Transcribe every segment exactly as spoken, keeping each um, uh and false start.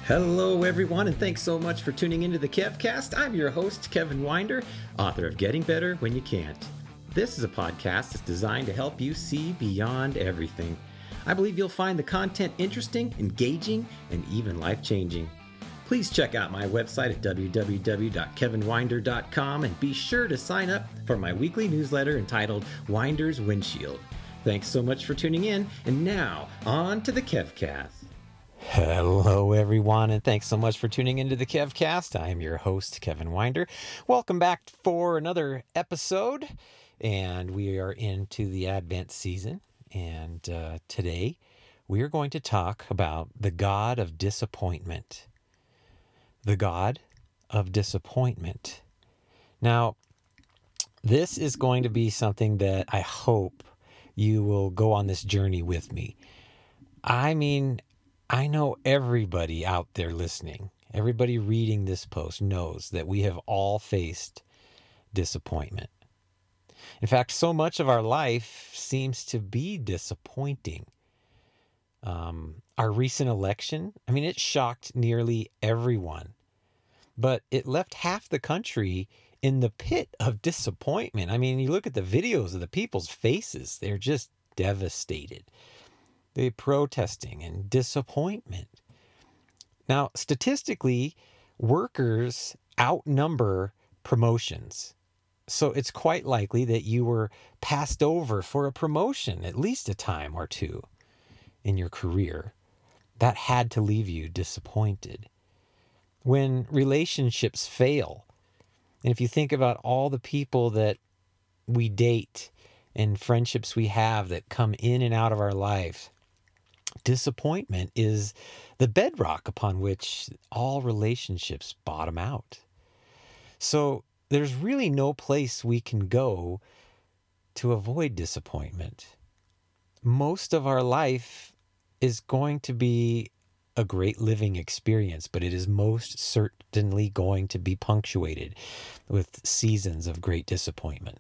Hello, everyone, and thanks so much for tuning into the KevCast. I'm your host, Kevin Winder, author of Getting Better When You Can't. This is a podcast that's designed to help you see beyond everything. I believe you'll find the content interesting, engaging, and even life-changing. Please check out my website at w w w dot kevin winder dot com and be sure to sign up for my weekly newsletter entitled Winder's Windshield. Thanks so much for tuning in, and now, on to the KevCast. Hello, everyone, and thanks so much for tuning into the KevCast. I am your host, Kevin Winder. Welcome back for another episode, and we are into the Advent season. And uh, today, we are going to talk about the God of disappointment. The God of disappointment. Now, this is going to be something that I hope you will go on this journey with me. I mean, I know everybody out there listening, everybody reading this post knows that we have all faced disappointment. In fact, so much of our life seems to be disappointing. Um, our recent election, I mean, it shocked nearly everyone, but it left half the country in the pit of disappointment. I mean, you look at the videos of the people's faces, they're just devastated. They're protesting and disappointment. Now, statistically, workers outnumber promotions. So it's quite likely that you were passed over for a promotion at least a time or two in your career. That had to leave you disappointed. When relationships fail, and if you think about all the people that we date and friendships we have that come in and out of our lives, disappointment is the bedrock upon which all relationships bottom out. So there's really no place we can go to avoid disappointment. Most of our life is going to be a great living experience, but it is most certainly going to be punctuated with seasons of great disappointment.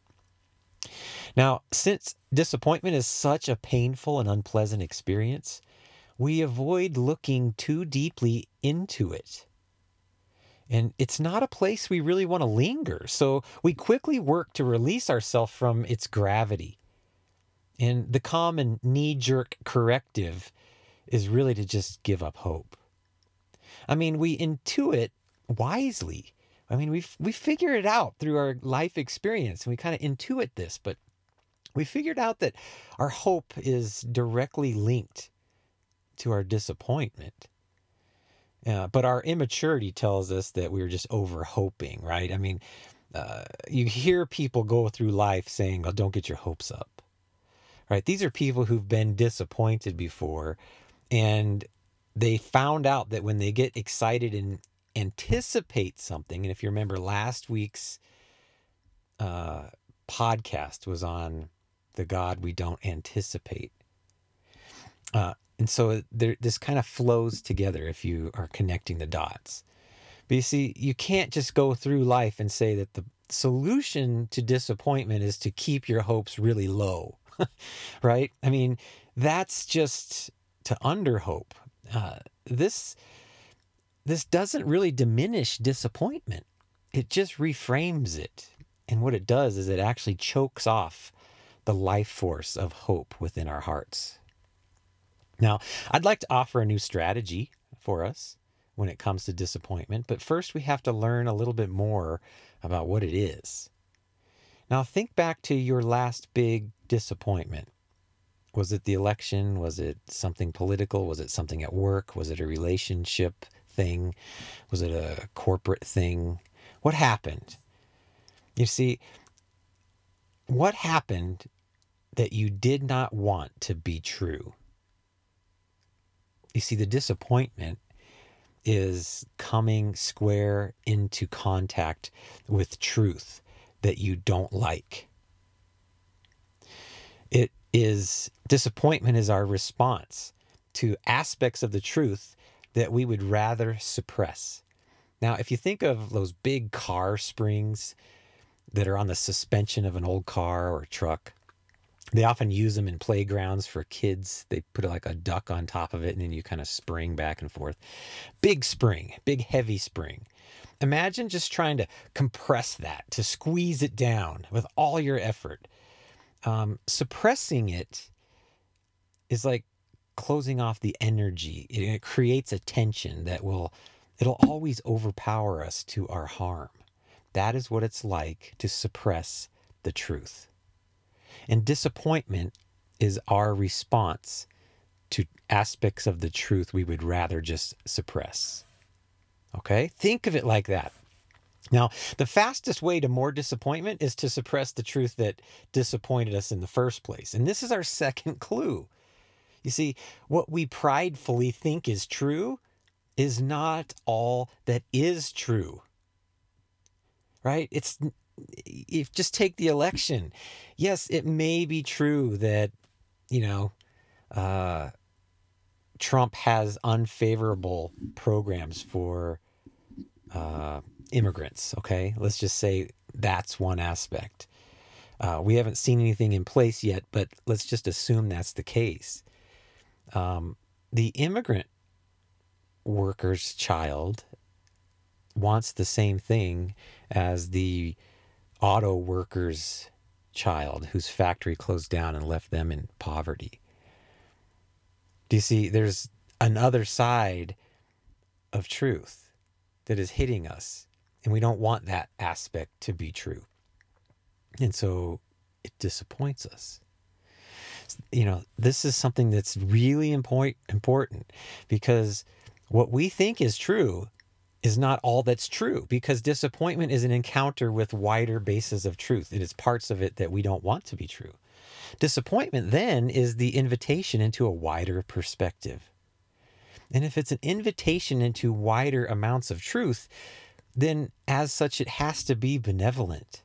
Now, since disappointment is such a painful and unpleasant experience, we avoid looking too deeply into it. And it's not a place we really want to linger, so we quickly work to release ourselves from its gravity. And the common knee-jerk corrective is really to just give up hope. I mean, we intuit wisely. I mean, we we figure it out through our life experience, and we kind of intuit this, but we figured out that our hope is directly linked to our disappointment. Uh, but our immaturity tells us that we're just over hoping, right? I mean, uh, you hear people go through life saying, "Oh, don't get your hopes up," right? These are people who've been disappointed before, and they found out that when they get excited and anticipate something, and if you remember last week's uh, podcast was on the God we don't anticipate. Uh, and so there, this kind of flows together if you are connecting the dots. But you see, you can't just go through life and say that the solution to disappointment is to keep your hopes really low, right? I mean, that's just to underhope. Uh, this, this doesn't really diminish disappointment. It just reframes it. And what it does is it actually chokes off the life force of hope within our hearts. Now, I'd like to offer a new strategy for us when it comes to disappointment, but first we have to learn a little bit more about what it is. Now, think back to your last big disappointment. Was it the election? Was it something political? Was it something at work? Was it a relationship thing? Was it a corporate thing? What happened? You see, what happened that you did not want to be true? You see, the disappointment is coming square into contact with truth that you don't like. It is, disappointment is our response to aspects of the truth that we would rather suppress. Now, if you think of those big car springs that are on the suspension of an old car or truck, They often use them in playgrounds for kids. They put like a duck on top of it, and then you kind of spring back and forth. Big spring, big heavy spring. Imagine just trying to compress that, to squeeze it down with all your effort. Um, suppressing it is like closing off the energy. It, it creates a tension that will, it'll always overpower us to our harm. That is what it's like to suppress the truth. And disappointment is our response to aspects of the truth we would rather just suppress. Okay? Think of it like that. Now, the fastest way to more disappointment is to suppress the truth that disappointed us in the first place. And this is our second clue. You see, what we pridefully think is true is not all that is true. Right? It's if just take the election. Yes, it may be true that, you know, uh, Trump has unfavorable programs for uh, immigrants. Okay, let's just say that's one aspect. Uh, we haven't seen anything in place yet, but let's just assume that's the case. Um, the immigrant worker's child wants the same thing as the auto worker's child whose factory closed down and left them in poverty. Do you see, there's another side of truth that is hitting us, and we don't want that aspect to be true. And so it disappoints us. You know, this is something that's really important, important because what we think is true is not all that's true, because disappointment is an encounter with wider bases of truth. It is parts of it that we don't want to be true. Disappointment then is the invitation into a wider perspective. And if it's an invitation into wider amounts of truth, then as such, it has to be benevolent.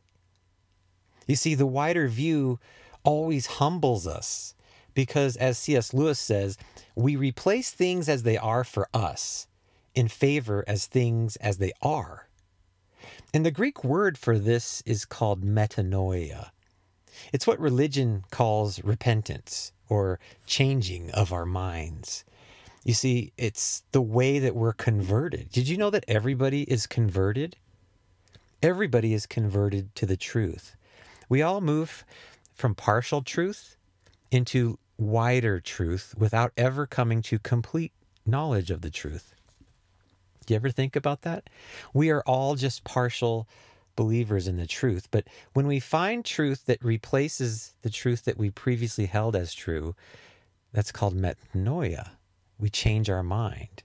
You see, the wider view always humbles us because, as C S Lewis says, we replace things as they are for us in favor as things as they are. And the Greek word for this is called metanoia. It's what religion calls repentance or changing of our minds. You see, it's the way that we're converted. Did you know that everybody is converted? Everybody is converted to the truth. We all move from partial truth into wider truth without ever coming to complete knowledge of the truth. Do you ever think about that? We are all just partial believers in the truth, but when we find truth that replaces the truth that we previously held as true, that's called metanoia. We change our mind.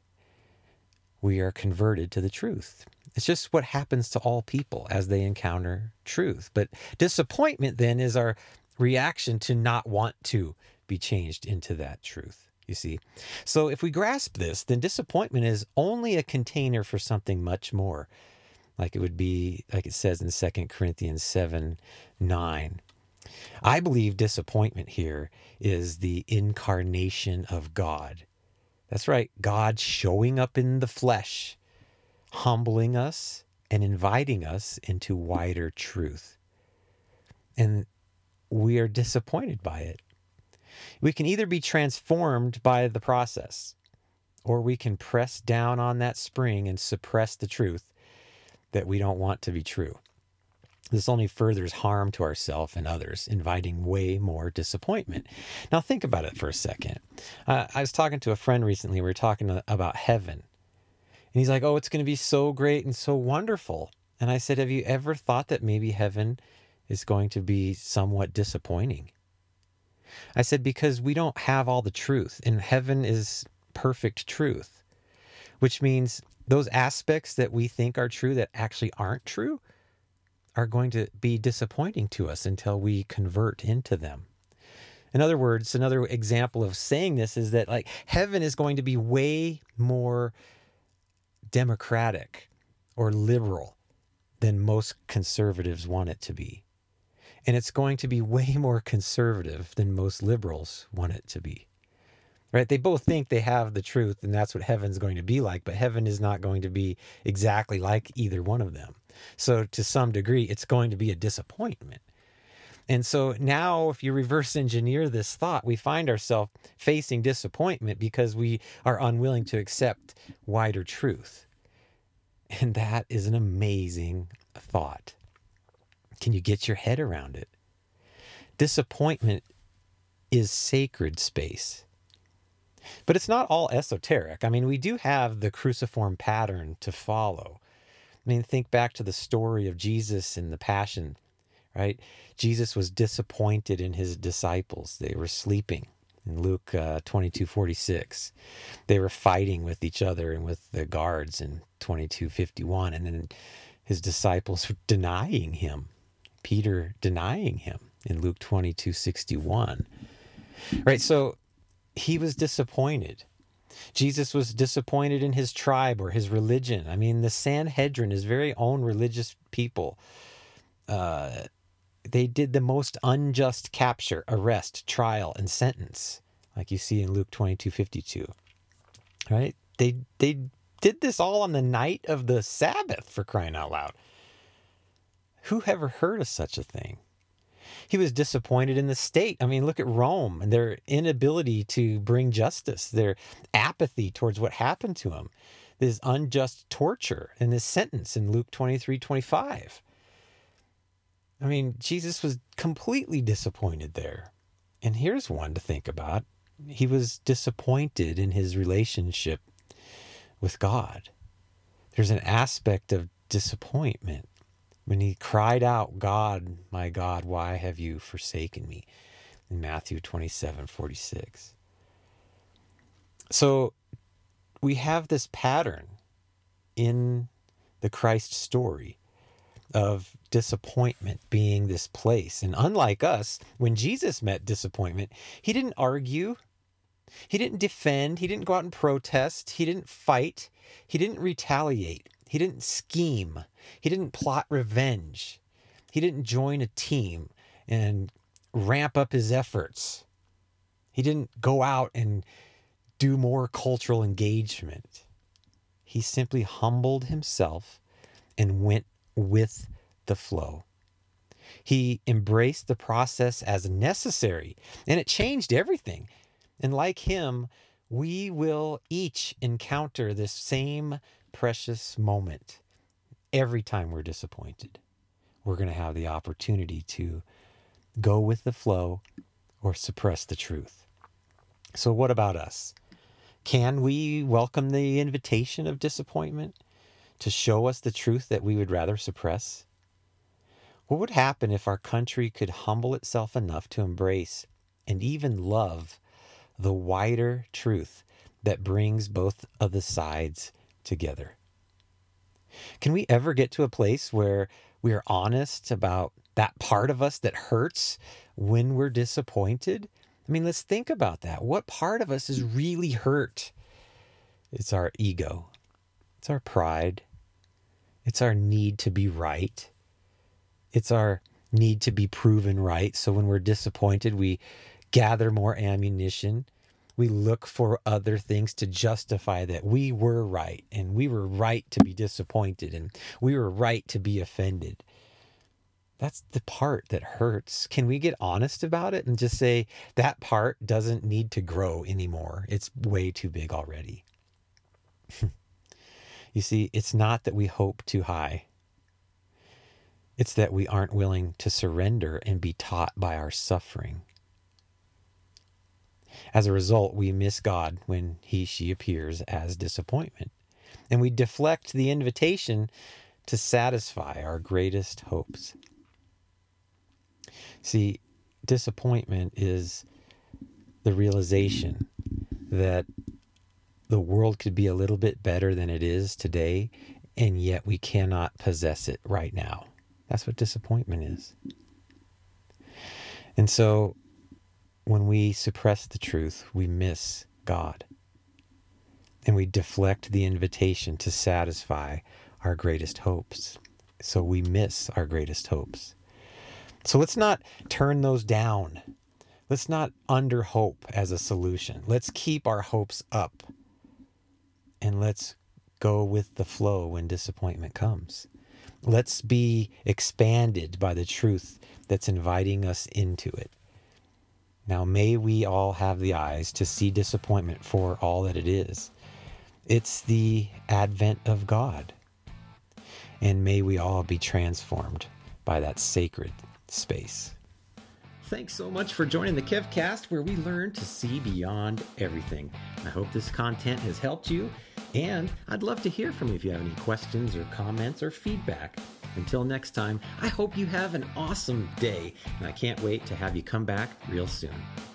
We are converted to the truth. It's just what happens to all people as they encounter truth. But disappointment then is our reaction to not want to be changed into that truth. You see, so if we grasp this, then disappointment is only a container for something much more. Like it would be, like it says in Second Corinthians seven nine. I believe disappointment here is the incarnation of God. That's right, God showing up in the flesh, humbling us and inviting us into wider truth. And we are disappointed by it. We can either be transformed by the process, or we can press down on that spring and suppress the truth that we don't want to be true. This only furthers harm to ourselves and others, inviting way more disappointment. Now think about it for a second. Uh, I was talking to a friend recently. We were talking about heaven. And he's like, oh, it's going to be so great and so wonderful. And I said, have you ever thought that maybe heaven is going to be somewhat disappointing? I said, because we don't have all the truth, and heaven is perfect truth, which means those aspects that we think are true that actually aren't true are going to be disappointing to us until we convert into them. In other words, another example of saying this is that like heaven is going to be way more democratic or liberal than most conservatives want it to be. And it's going to be way more conservative than most liberals want it to be. Right? They both think they have the truth and that's what heaven's going to be like, but heaven is not going to be exactly like either one of them. So to some degree, it's going to be a disappointment. And so now, if you reverse engineer this thought, we find ourselves facing disappointment because we are unwilling to accept wider truth. And that is an amazing thought. Can you get your head around it? Disappointment is sacred space. But it's not all esoteric. I mean, we do have the cruciform pattern to follow. I mean, think back to the story of Jesus in the Passion, right? Jesus was disappointed in his disciples. They were sleeping in Luke uh, twenty-two forty-six. They were fighting with each other and with the guards in twenty-two fifty-one. And then his disciples were denying him. Peter denying him in Luke twenty-two sixty-one. Right, so he was disappointed. Jesus was disappointed in his tribe or his religion. I mean, the Sanhedrin, his very own religious people, uh, they did the most unjust capture, arrest, trial, and sentence, like you see in Luke twenty-two fifty-two. Right? They they did this all on the night of the Sabbath, for crying out loud. Who ever heard of such a thing? He was disappointed in the state. I mean, look at Rome and their inability to bring justice, their apathy towards what happened to him, this unjust torture and this sentence in Luke twenty-three twenty-five. I mean, Jesus was completely disappointed there. And here's one to think about. He was disappointed in his relationship with God. There's an aspect of disappointment when he cried out, "God, my God, why have you forsaken me?" in Matthew twenty-seven forty-six. So we have this pattern in the Christ story of disappointment being this place. And unlike us, when Jesus met disappointment, he didn't argue, he didn't defend, he didn't go out and protest, he didn't fight, he didn't retaliate, he didn't scheme, he didn't plot revenge, he didn't join a team and ramp up his efforts. He didn't go out and do more cultural engagement. He simply humbled himself and went with the flow. He embraced the process as necessary, and it changed everything. And like him, we will each encounter this same precious moment. Every time we're disappointed, we're going to have the opportunity to go with the flow or suppress the truth. So what about us? Can we welcome the invitation of disappointment to show us the truth that we would rather suppress? What would happen if our country could humble itself enough to embrace and even love the wider truth that brings both of the sides together? Can we ever get to a place where we are honest about that part of us that hurts when we're disappointed? I mean, let's think about that. What part of us is really hurt? It's our ego. It's our pride. It's our need to be right. It's our need to be proven right. So when we're disappointed, we gather more ammunition. We look for other things to justify that we were right, and we were right to be disappointed, and we were right to be offended. That's the part that hurts. Can we get honest about it and just say that part doesn't need to grow anymore? It's way too big already. You see, it's not that we hope too high. It's that we aren't willing to surrender and be taught by our suffering. As a result, we miss God when he, she appears as disappointment. And we deflect the invitation to satisfy our greatest hopes. See, disappointment is the realization that the world could be a little bit better than it is today, and yet we cannot possess it right now. That's what disappointment is. And so when we suppress the truth, we miss God. And we deflect the invitation to satisfy our greatest hopes. So we miss our greatest hopes. So let's not turn those down. Let's not under hope as a solution. Let's keep our hopes up. And let's go with the flow when disappointment comes. Let's be expanded by the truth that's inviting us into it. Now, may we all have the eyes to see disappointment for all that it is. It's the advent of God. And may we all be transformed by that sacred space. Thanks so much for joining the KevCast, where we learn to see beyond everything. I hope this content has helped you, and I'd love to hear from you if you have any questions or comments or feedback. Until next time, I hope you have an awesome day, and I can't wait to have you come back real soon.